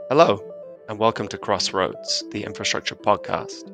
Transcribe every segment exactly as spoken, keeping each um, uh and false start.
Hello, and welcome to Crossroads, the infrastructure podcast.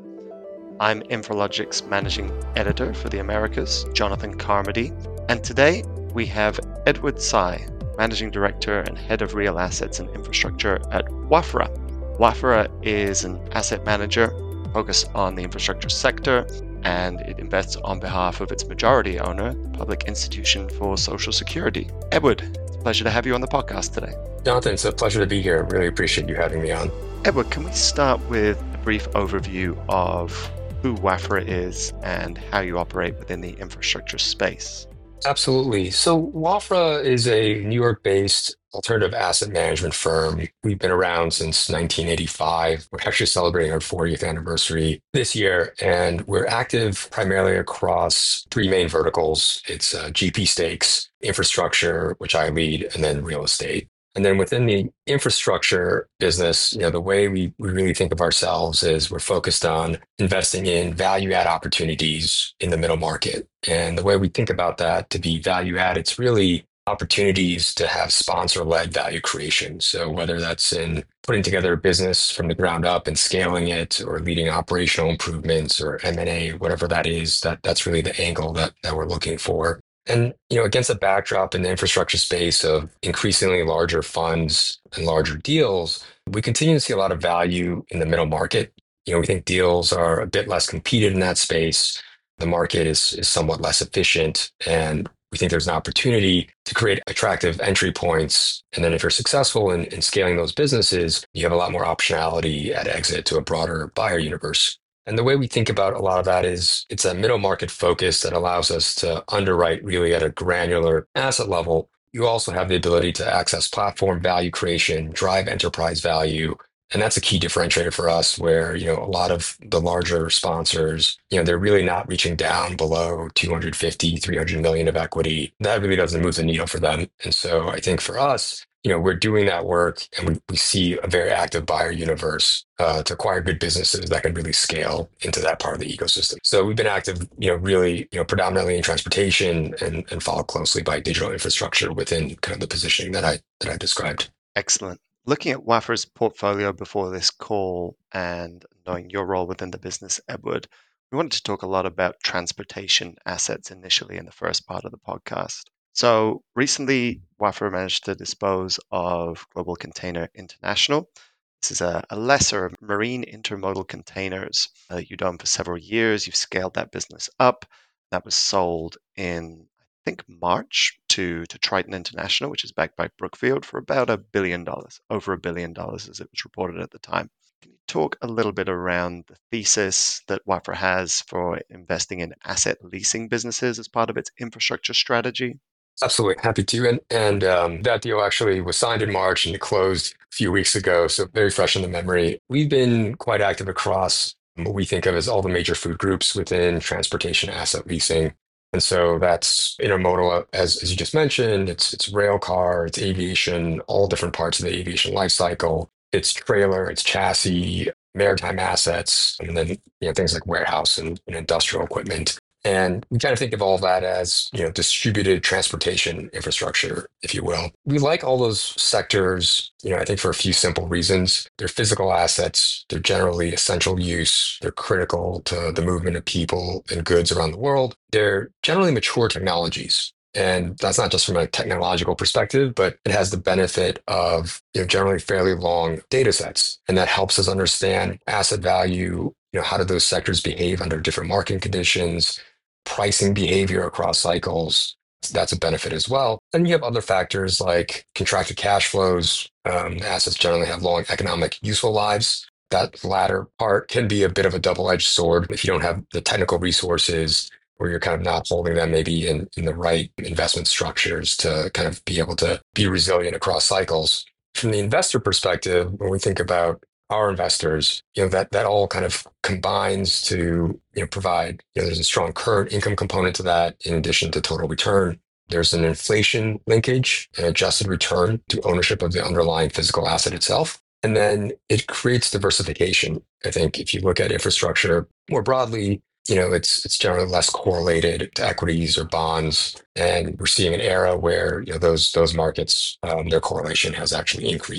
I'm Infralogic's managing editor for the Americas, Jonathan Carmody, and today we have Edward Tsai, managing director and head of real assets and infrastructure at Wafra. Wafra is an asset manager focused on the infrastructure sector, and it invests on behalf of its majority owner, the Public Institution for Social Security. Edward, it's a pleasure to have you on the podcast today. Jonathan, it's a pleasure to be here. Really appreciate you having me on. Edward, can we start with a brief overview of who Wafra is and how you operate within the infrastructure space? Absolutely. So Wafra is a New York-based alternative asset management firm. We've been around since nineteen eighty-five. We're actually celebrating our fortieth anniversary this year, and we're active primarily across three main verticals. It's uh, G P stakes, infrastructure, which I lead, and then real estate. And then within the infrastructure business, you know, the way we, we really think of ourselves is we're focused on investing in value add opportunities in the middle market. And the way we think about that to be value add, it's really opportunities to have sponsor led value creation. So whether that's in putting together a business from the ground up and scaling it, or leading operational improvements, or M and A, whatever that is, that, that's really the angle that, that we're looking for. And, you know, against a backdrop in the infrastructure space of increasingly larger funds and larger deals, we continue to see a lot of value in the middle market. You know, we think deals are a bit less competed in that space. The market is, is somewhat less efficient, and we think there's an opportunity to create attractive entry points. And then if you're successful in, in scaling those businesses, you have a lot more optionality at exit to a broader buyer universe. And the way we think about a lot of that is it's a middle market focus that allows us to underwrite really at a granular asset level. You also have the ability to access platform value creation, drive enterprise value. And that's a key differentiator for us where, you know, a lot of the larger sponsors, you know, they're really not reaching down below two hundred fifty, three hundred million of equity. That really doesn't move the needle for them. And so I think for us, you know, we're doing that work, and we, we see a very active buyer universe uh, to acquire good businesses that can really scale into that part of the ecosystem. So we've been active, you know, really, you know, predominantly in transportation, and, and followed closely by digital infrastructure within kind of the positioning that I that I described. Excellent. Looking at Wafra's portfolio before this call and knowing your role within the business, Edward, we wanted to talk a lot about transportation assets initially in the first part of the podcast. So recently, Wafra managed to dispose of Global Container International. This is a, a lesser of marine intermodal containers uh, you've done for several years. You've scaled that business up. That was sold in, I think, March to, to Triton International, which is backed by Brookfield, for about a billion dollars, over a billion dollars as it was reported at the time. Can you talk a little bit around the thesis that Wafra has for investing in asset leasing businesses as part of its infrastructure strategy? Absolutely, happy to. And and um, that deal actually was signed in March and it closed a few weeks ago, so very fresh in the memory. We've been quite active across what we think of as all the major food groups within transportation asset leasing. And so that's intermodal, as, as you just mentioned, it's it's rail car, it's aviation, all different parts of the aviation life cycle. It's trailer, it's chassis, maritime assets, and then you know things like warehouse and, and industrial equipment. And we kind of think of all of that as, you know, distributed transportation infrastructure, if you will. We like all those sectors, you know, I think for a few simple reasons. They're physical assets, they're generally essential use, they're critical to the movement of people and goods around the world. They're generally mature technologies. And that's not just from a technological perspective, but it has the benefit of, you know, generally fairly long data sets. And that helps us understand asset value, you know, how do those sectors behave under different market conditions, pricing behavior across cycles. That's a benefit as well. And you have other factors like contracted cash flows. Um, assets generally have long economic useful lives. That latter part can be a bit of a double-edged sword if you don't have the technical resources, or you're kind of not holding them maybe in, in the right investment structures to kind of be able to be resilient across cycles. From the investor perspective, when we think about our investors, you know, that that all kind of combines to, you know, provide, you know, there's a strong current income component to that in addition to total return. There's an inflation linkage, an adjusted return to ownership of the underlying physical asset itself. And then it creates diversification. I think if you look at infrastructure more broadly, you know, it's it's generally less correlated to equities or bonds. And we're seeing an era where, you know, those those markets, um, their correlation has actually increased.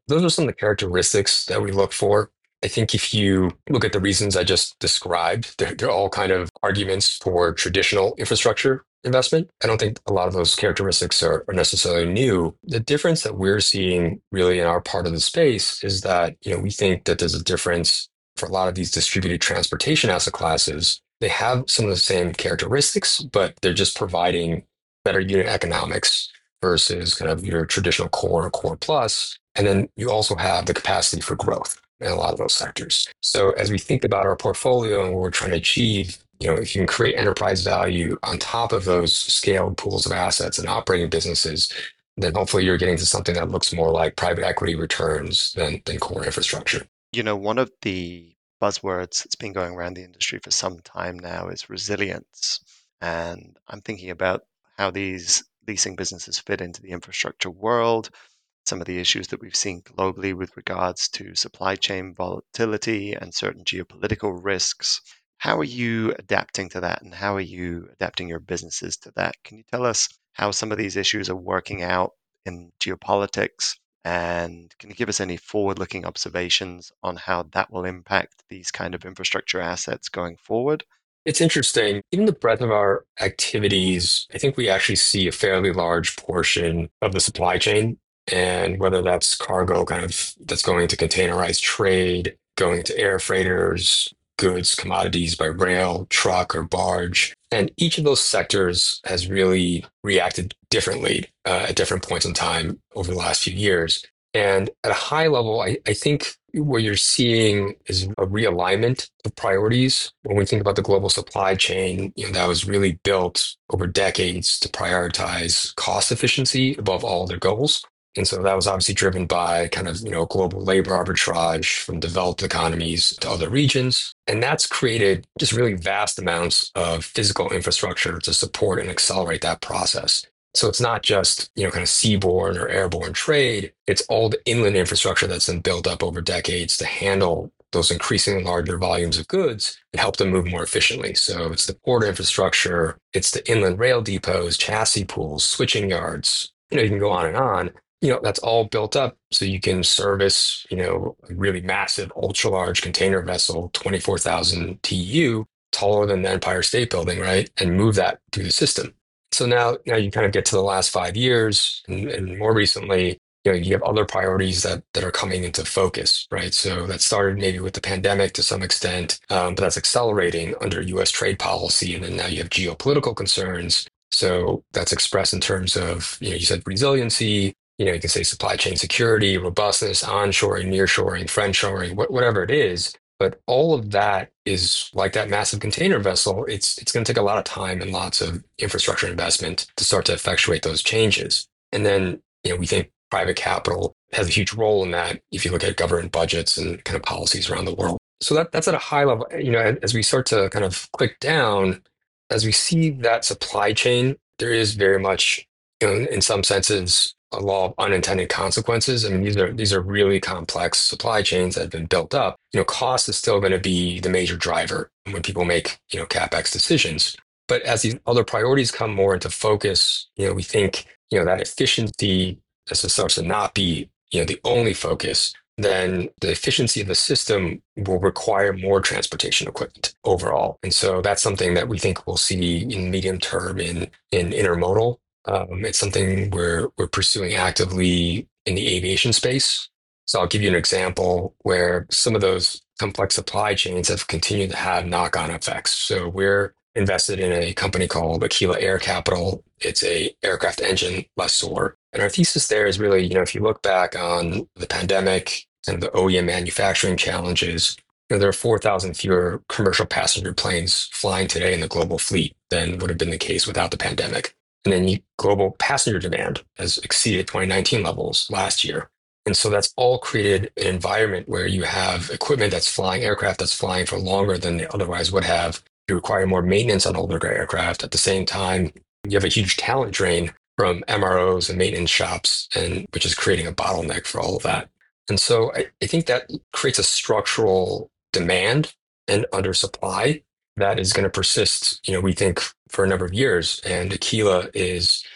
those are some of the characteristics that we look for. I think if you look at the reasons I just described, they're, they're all kind of arguments for traditional infrastructure investment. I don't think a lot of those characteristics are, are necessarily new. The difference that we're seeing really in our part of the space is that, you know, we think that there's a difference for a lot of these distributed transportation asset classes. They have some of the same characteristics, but they're just providing better unit economics versus kind of your traditional core or core plus. And then you also have the capacity for growth in a lot of those sectors. So as we think about our portfolio and what we're trying to achieve, you know, if you can create enterprise value on top of those scaled pools of assets and operating businesses, then hopefully you're getting to something that looks more like private equity returns than, than core infrastructure. You know, one of the buzzwords that's been going around the industry for some time now is resilience. And I'm thinking about how these leasing businesses fit into the infrastructure world, some of the issues that we've seen globally with regards to supply chain volatility and certain geopolitical risks. How are you adapting to that, and how are you adapting your businesses to that? Can you tell us how some of these issues are working out in geopolitics? And can you give us any forward-looking observations on how that will impact these kind of infrastructure assets going forward? It's interesting. Given the breadth of our activities, I think we actually see a fairly large portion of the supply chain. And whether that's cargo kind of that's going to containerized trade, going to air freighters, goods, commodities by rail, truck, or barge. And each of those sectors has really reacted differently uh, at different points in time over the last few years. And at a high level, I, I think what you're seeing is a realignment of priorities. When we think about the global supply chain, you know, that was really built over decades to prioritize cost efficiency above all other goals. And so that was obviously driven by kind of, you know, global labor arbitrage from developed economies to other regions. And that's created just really vast amounts of physical infrastructure to support and accelerate that process. So it's not just, you know, kind of seaborne or airborne trade. It's all the inland infrastructure that's been built up over decades to handle those increasingly larger volumes of goods and help them move more efficiently. So it's the port infrastructure, it's the inland rail depots, chassis pools, switching yards, you know, you can go on and on. You know, that's all built up so you can service, you know, a really massive, ultra large container vessel, twenty-four thousand T U, taller than the Empire State Building, right? And move that through the system. So now, now you kind of get to the last five years, and, and more recently, you know, you have other priorities that that are coming into focus, right? So that started maybe with the pandemic to some extent, um, but that's accelerating under U S trade policy, and then now you have geopolitical concerns. So that's expressed in terms of, you know, you said resiliency. You know, you can say supply chain security, robustness, onshoring, nearshoring, friendshoring, wh- whatever it is. But all of that is like that massive container vessel. It's it's going to take a lot of time and lots of infrastructure investment to start to effectuate those changes. And then, you know, we think private capital has a huge role in that if you look at government budgets and kind of policies around the world. So that that's at a high level. You know, as we start to kind of click down, as we see that supply chain, there is very much, you know, in, in some senses, a law of unintended consequences. I mean, these are these are really complex supply chains that have been built up. You know, cost is still going to be the major driver when people make, you know, CapEx decisions. But as these other priorities come more into focus, you know, we think, you know, that efficiency as it starts to not be, you know, the only focus, then the efficiency of the system will require more transportation equipment overall. And so that's something that we think we'll see in medium term in in intermodal. Um, it's something we're we're pursuing actively in the aviation space. So I'll give you an example where some of those complex supply chains have continued to have knock-on effects. So we're invested in a company called Aquila Air Capital. It's a aircraft engine lessor. And our thesis there is really, you know, if you look back on the pandemic and the O E M manufacturing challenges, you know, there are four thousand fewer commercial passenger planes flying today in the global fleet than would have been the case without the pandemic. And then you, global passenger demand has exceeded twenty nineteen levels last year. And so that's all created an environment where you have equipment that's flying, aircraft that's flying for longer than they otherwise would have. You require more maintenance on older aircraft. At the same time, you have a huge talent drain from M R Os and maintenance shops, and which is creating a bottleneck for all of that. And so I, I think that creates a structural demand and undersupply that is going to persist, you know, we think for a number of years. And Aquila is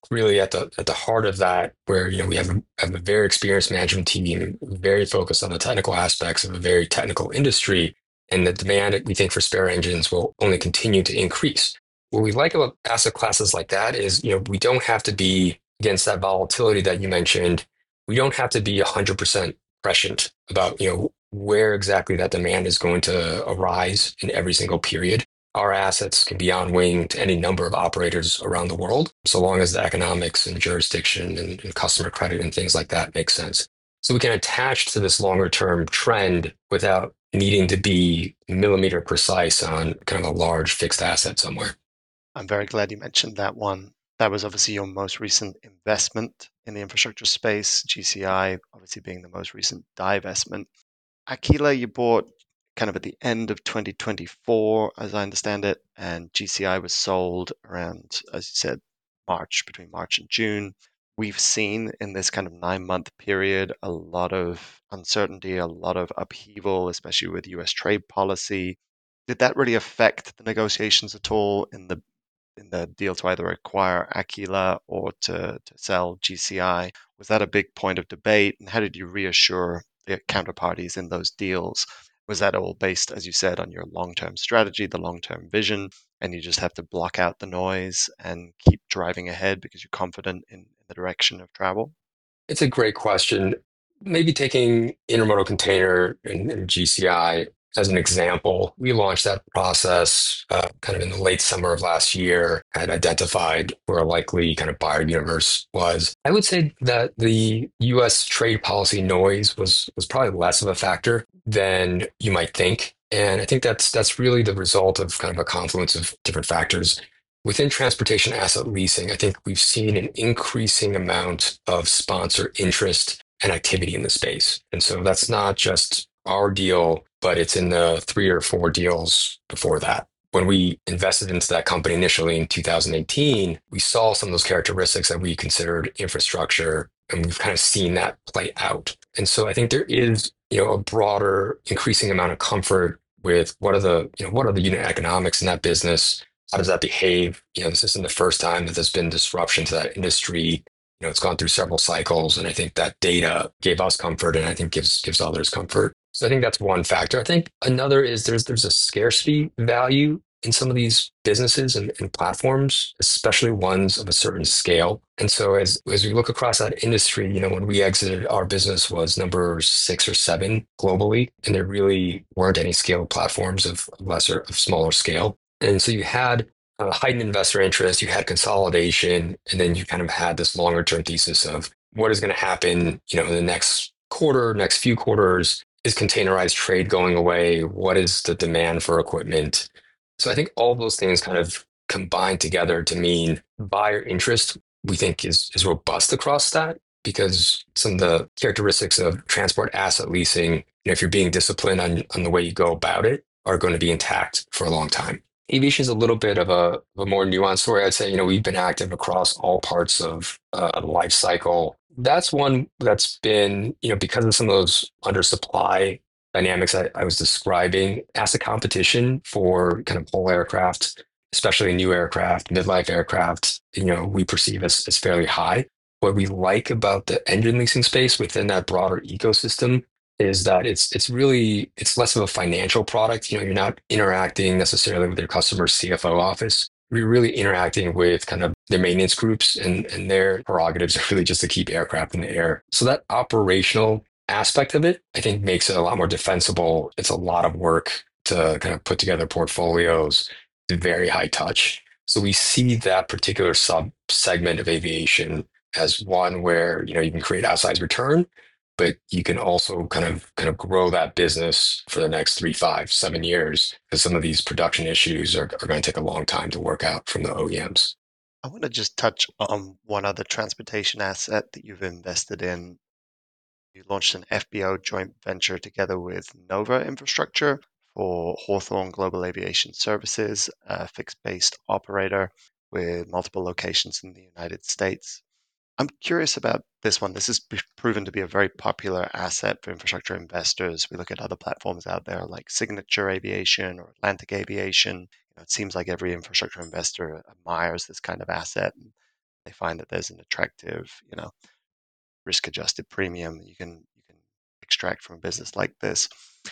really at the at the heart of that, where you know we have a, have a very experienced management team, very focused on the technical aspects of a very technical industry, and the demand we think for spare engines will only continue to increase. What we like about asset classes like that is, you know, we don't have to be against that volatility that you mentioned. We don't have to be one hundred percent prescient about, you know, where exactly that demand is going to arise in every single period. Our assets can be on wing to any number of operators around the world, so long as the economics and jurisdiction and, and customer credit and things like that make sense. So we can attach to this longer term trend without needing to be millimeter precise on kind of a large fixed asset somewhere. I'm very glad you mentioned that one. That was obviously your most recent investment in the infrastructure space, G C I obviously being the most recent divestment. Aquila, you bought kind of at the end of twenty twenty-four, as I understand it, and G C I was sold around, as you said, March, between March and June. We've seen in this kind of nine month period a lot of uncertainty, a lot of upheaval, especially with U S trade policy. Did that really affect the negotiations at all in the in the deal to either acquire Aquila or to, to sell G C I? Was that a big point of debate? And how did you reassure the counterparties in those deals? Was that all based, as you said, on your long term strategy, the long term vision, and you just have to block out the noise and keep driving ahead because you're confident in, in the direction of travel? It's a great question. Maybe taking intermodal container and, and G C I as an example, we launched that process uh, kind of in the late summer of last year, had identified where a likely kind of buyer universe was. I would say that the U S trade policy noise was was probably less of a factor than you might think. And I think that's that's really the result of kind of a confluence of different factors. Within transportation asset leasing, I think we've seen an increasing amount of sponsor interest and activity in the space. And so that's not just our deal, but it's in the three or four deals before that. When we invested into that company initially in two thousand eighteen, we saw some of those characteristics that we considered infrastructure, and we've kind of seen that play out. And so I think there is, you know, a broader, increasing amount of comfort with what are the, you know, what are the unit economics in that business? How does that behave? You know, this isn't the first time that there's been disruption to that industry. You know, it's gone through several cycles, and I think that data gave us comfort, and I think gives gives others comfort. So I think that's one factor. I think another is there's there's a scarcity value in some of these businesses and, and platforms, especially ones of a certain scale. And so as as we look across that industry, you know, when we exited, our business was number six or seven globally, and there really weren't any scaled platforms of lesser of smaller scale. And so you had uh, heightened investor interest, you had consolidation, and then you kind of had this longer term thesis of what is going to happen, you know, in the next quarter, next few quarters. Is containerized trade going away? What is the demand for equipment? So I think all those things kind of combine together to mean buyer interest, we think is, is robust across that because some of the characteristics of transport asset leasing, you know, if you're being disciplined on, on the way you go about it, are going to be intact for a long time. Aviation is a little bit of a, of a more nuanced story. I'd say, you know, we've been active across all parts of uh, the life cycle. That's one that's been, you know, because of some of those undersupply dynamics I, I was describing, asset competition for kind of whole aircraft, especially new aircraft, midlife aircraft, you know, we perceive as, as fairly high. What we like about the engine leasing space within that broader ecosystem is that it's it's really it's less of a financial product. You know, you're not interacting necessarily with your customer's C F O office. You're really interacting with kind of their maintenance groups, and and their prerogatives are really just to keep aircraft in the air. So that operational aspect of it, I think, makes it a lot more defensible. It's a lot of work to kind of put together portfolios, very high touch. So we see that particular sub segment of aviation as one where, you know, you can create outsized return, but you can also kind of kind of grow that business for the next three, five, seven years because some of these production issues are, are going to take a long time to work out from the O E Ms. I want to just touch on one other transportation asset that you've invested in. You launched an F B O joint venture together with Nova Infrastructure for Hawthorne Global Aviation Services, a fixed-based operator with multiple locations in the United States. I'm curious about this one. This has b- proven to be a very popular asset for infrastructure investors. We look at other platforms out there like Signature Aviation or Atlantic Aviation. You know, it seems like every infrastructure investor admires this kind of asset. They find that there's an attractive, you know, risk-adjusted premium you can you can extract from a business like this.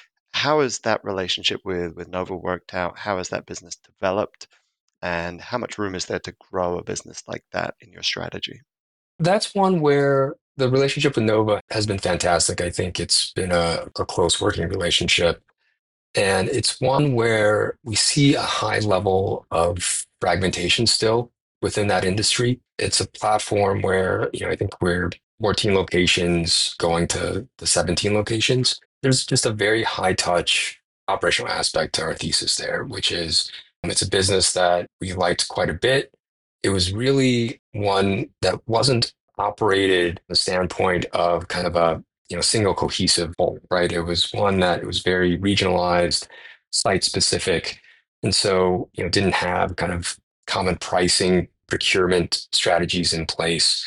How has that relationship with with Nova worked out? How has that business developed? And how much room is there to grow a business like that in your strategy? That's one where the relationship with Nova has been fantastic. I think it's been a, a close working relationship. And it's one where we see a high level of fragmentation still within that industry. It's a platform where, you know, I think we're fourteen locations going to the seventeen locations. There's just a very high touch operational aspect to our thesis there, which is um, it's a business that we liked quite a bit. It was really one that wasn't operated from the standpoint of kind of a you know single cohesive whole, right? It was one that it was very regionalized, site specific, and so you know didn't have kind of common pricing procurement strategies in place.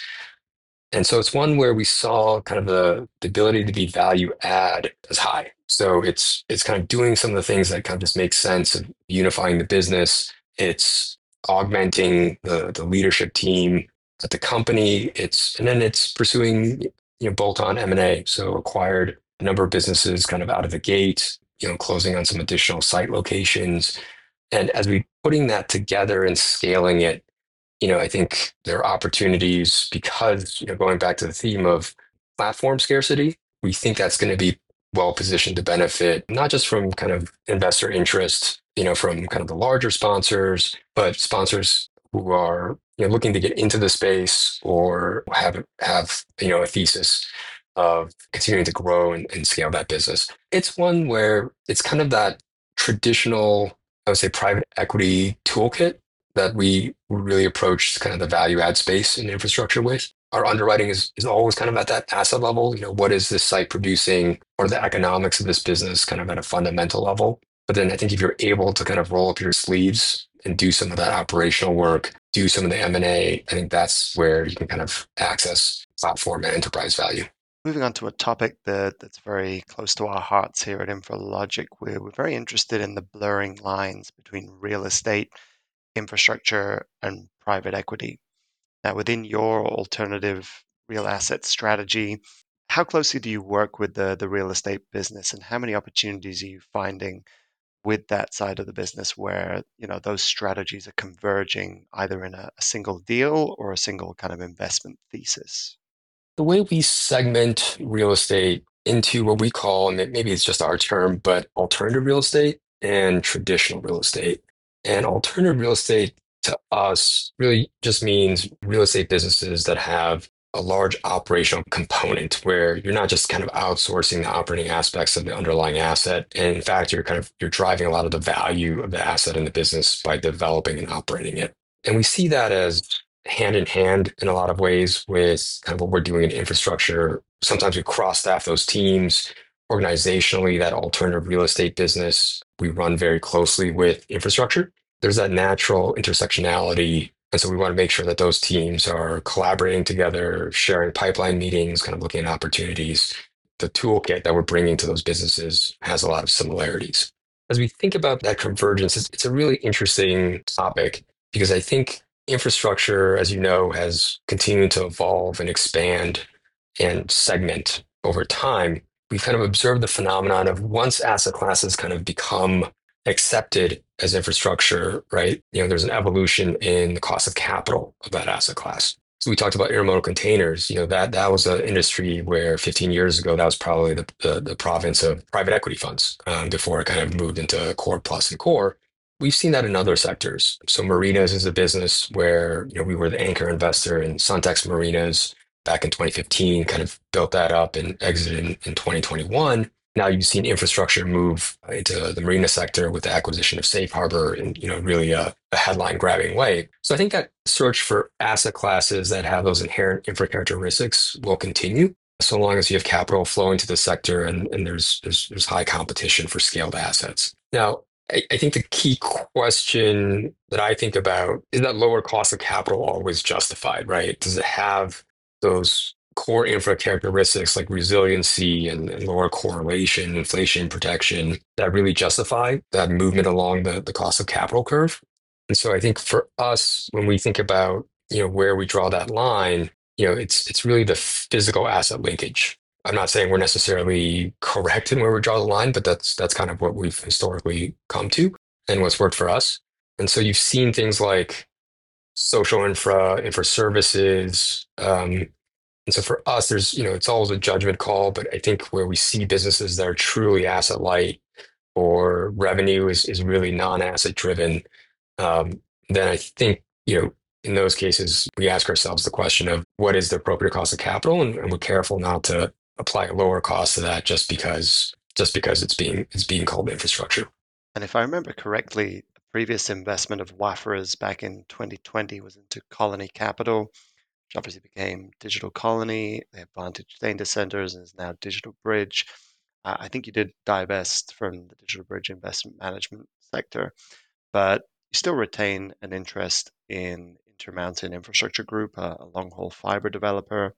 And so it's one where we saw kind of the, the ability to be value add as high. So it's it's kind of doing some of the things that kind of just make sense of unifying the business. It's augmenting the the leadership team at the company. It's and then it's pursuing you know bolt-on M and A. So acquired a number of businesses kind of out of the gate, you know, closing on some additional site locations. And as we putting that together and scaling it, you know, I think there are opportunities because, you know, going back to the theme of platform scarcity, we think that's going to be well positioned to benefit not just from kind of investor interest, you know, from kind of the larger sponsors, but sponsors who are, you know, looking to get into the space or have have, you know, a thesis of continuing to grow and, and scale that business. It's one where it's kind of that traditional, I would say, private equity toolkit that we really approach kind of the value add space in infrastructure with. Our underwriting is, is always kind of at that asset level. You know, what is this site producing or the economics of this business kind of at a fundamental level? But then I think if you're able to kind of roll up your sleeves and do some of that operational work, do some of the M and A, I think that's where you can kind of access platform and enterprise value. Moving on to a topic that, that's very close to our hearts here at InfraLogic, we're, we're very interested in the blurring lines between real estate, infrastructure, and private equity. Now, within your alternative real asset strategy, how closely do you work with the, the real estate business, and how many opportunities are you finding with that side of the business where you know those strategies are converging either in a, a single deal or a single kind of investment thesis? The way we segment real estate into what we call, and maybe it's just our term, but alternative real estate and traditional real estate. And alternative real estate to us really just means real estate businesses that have a large operational component where you're not just kind of outsourcing the operating aspects of the underlying asset. And in fact, you're kind of you're driving a lot of the value of the asset in the business by developing and operating it. And we see that as hand in hand in a lot of ways with kind of what we're doing in infrastructure. Sometimes we cross staff those teams organizationally, that alternative real estate business, we run very closely with infrastructure. There's that natural intersectionality. And so we want to make sure that those teams are collaborating together, sharing pipeline meetings, kind of looking at opportunities. The toolkit that we're bringing to those businesses has a lot of similarities. As we think about that convergence, it's, it's a really interesting topic because I think infrastructure, as you know, has continued to evolve and expand and segment over time. We've kind of observed the phenomenon of once asset classes kind of become accepted as infrastructure, right? You know, there's an evolution in the cost of capital of that asset class. So we talked about intermodal containers. You know, that that was an industry where fifteen years ago, that was probably the the, the province of private equity funds um, before it kind of moved into core plus and core. We've seen that in other sectors. So marinas is a business where you know we were the anchor investor in Suntex Marinas back in twenty fifteen, kind of built that up and exited in, in twenty twenty-one. Now you've seen infrastructure move into the marina sector with the acquisition of Safe Harbor in you know really a, a headline grabbing way. So I think that search for asset classes that have those inherent infra characteristics will continue so long as you have capital flowing to the sector and, and there's, there's there's high competition for scaled assets. Now, I, I think the key question that I think about is that lower cost of capital always justified, right? Does it have those core infra characteristics like resiliency and, and lower correlation, inflation protection that really justify that movement along the, the cost of capital curve? And so I think for us, when we think about you know, where we draw that line, you know, it's it's really the physical asset linkage. I'm not saying we're necessarily correct in where we draw the line, but that's that's kind of what we've historically come to and what's worked for us. And so you've seen things like social infra, infra services. Um, and so for us, there's, you know, it's always a judgment call, but I think where we see businesses that are truly asset light or revenue is, is really non-asset driven, um, then I think, you know, in those cases, we ask ourselves the question of what is the appropriate cost of capital, and, and we're careful not to apply a lower cost to that just because just because it's being it's being called infrastructure. And if I remember correctly, a previous investment of Wafra's back in twenty twenty was into Colony Capital, which obviously became Digital Colony. They have Vantage Data Centers and is now Digital Bridge. Uh, I think you did divest from the Digital Bridge investment management sector, but you still retain an interest in Intermountain Infrastructure Group, a, a long haul fiber developer,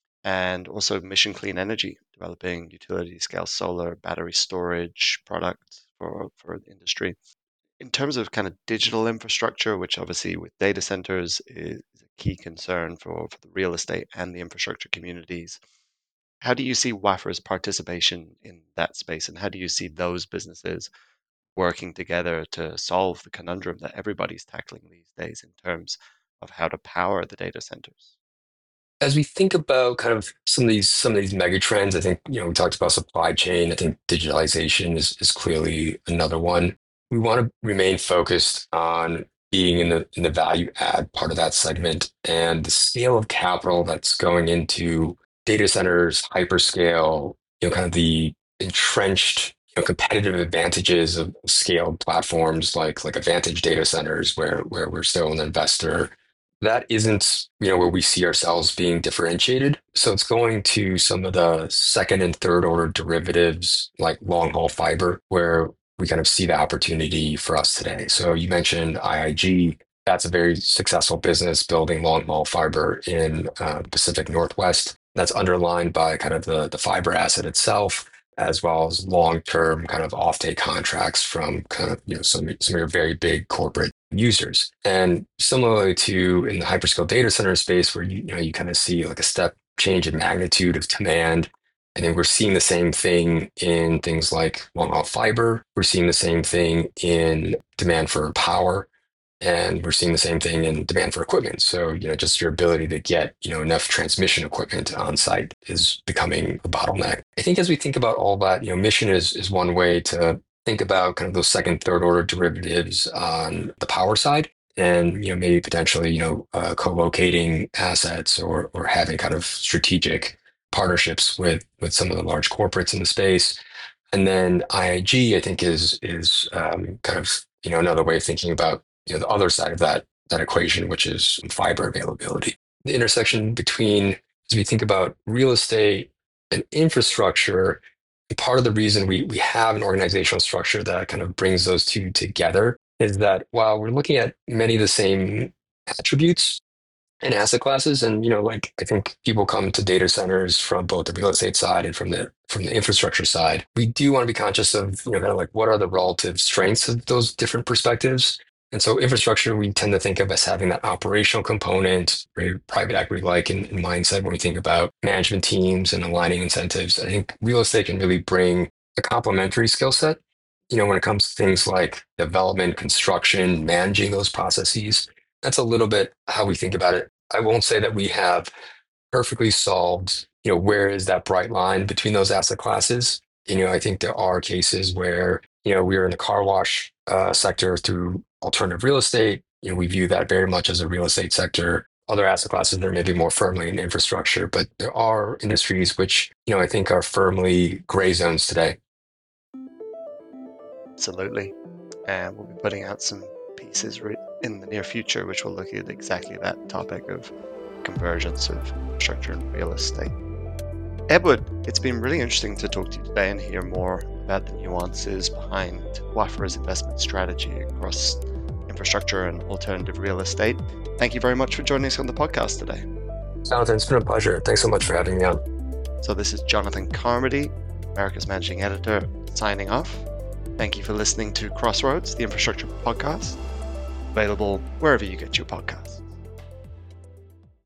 and also Mission Clean Energy, developing utility scale solar battery storage products for, for the industry. In terms of kind of digital infrastructure, which obviously with data centers is a key concern for, for the real estate and the infrastructure communities, how do you see Wafra's participation in that space, and how do you see those businesses working together to solve the conundrum that everybody's tackling these days in terms of how to power the data centers? As we think about kind of some of these some of these mega trends, I think, you know, we talked about supply chain. I think digitalization is is clearly another one. We want to remain focused on being in the in the value add part of that segment, and the scale of capital that's going into data centers, hyperscale, you know, kind of the entrenched, you know, competitive advantages of scaled platforms like like Advantage Data Centers, where where we're still an investor. That isn't, you know, where we see ourselves being differentiated. So it's going to some of the second and third order derivatives like long haul fiber, where we kind of see the opportunity for us today. So you mentioned I I G. That's a very successful business building long haul fiber in uh, Pacific Northwest. That's underlined by kind of the, the fiber asset itself, as well as long-term kind of offtake contracts from kind of, you know, some, some of your very big corporate users. And similarly to in the hyperscale data center space, where you, you know, you kind of see like a step change in magnitude of demand. I think we're seeing the same thing in things like long haul fiber. We're seeing the same thing in demand for power. And we're seeing the same thing in demand for equipment. So, you know, just your ability to get, you know, enough transmission equipment on site is becoming a bottleneck. I think as we think about all that, you know, Mission is is one way to think about kind of those second, third order derivatives on the power side, and, you know, maybe potentially, you know, uh, co-locating assets or or having kind of strategic partnerships with with some of the large corporates in the space. And then I I G, I think, is is um, kind of, you know, another way of thinking about, you know, the other side of that that equation, which is fiber availability. The intersection between, as we think about real estate and infrastructure, part of the reason we we have an organizational structure that kind of brings those two together is that while we're looking at many of the same attributes and asset classes, and, you know, like I think people come to data centers from both the real estate side and from the from the infrastructure side, we do want to be conscious of, you know, kind of like what are the relative strengths of those different perspectives. And so infrastructure, we tend to think of as having that operational component, very private equity-like in, in mindset when we think about management teams and aligning incentives. I think real estate can really bring a complementary skill set, you know, when it comes to things like development, construction, managing those processes. That's a little bit how we think about it. I won't say that we have perfectly solved, you know, where is that bright line between those asset classes. You know, I think there are cases where, you know, we're in the car wash uh, sector through alternative real estate. You know, we view that very much as a real estate sector. Other asset classes, they're maybe more firmly in infrastructure, but there are industries which, you know, I think are firmly gray zones today. Absolutely. And we'll be putting out some pieces re- in the near future, which will look at exactly that topic of convergence of infrastructure and real estate. Edward, it's been really interesting to talk to you today and hear more about the nuances behind Wafra's investment strategy across infrastructure and alternative real estate. Thank you very much for joining us on the podcast today. Jonathan, it's been a pleasure. Thanks so much for having me on. So this is Jonathan Carmody, America's Managing Editor, signing off. Thank you for listening to Crossroads, the infrastructure podcast, available wherever you get your podcasts.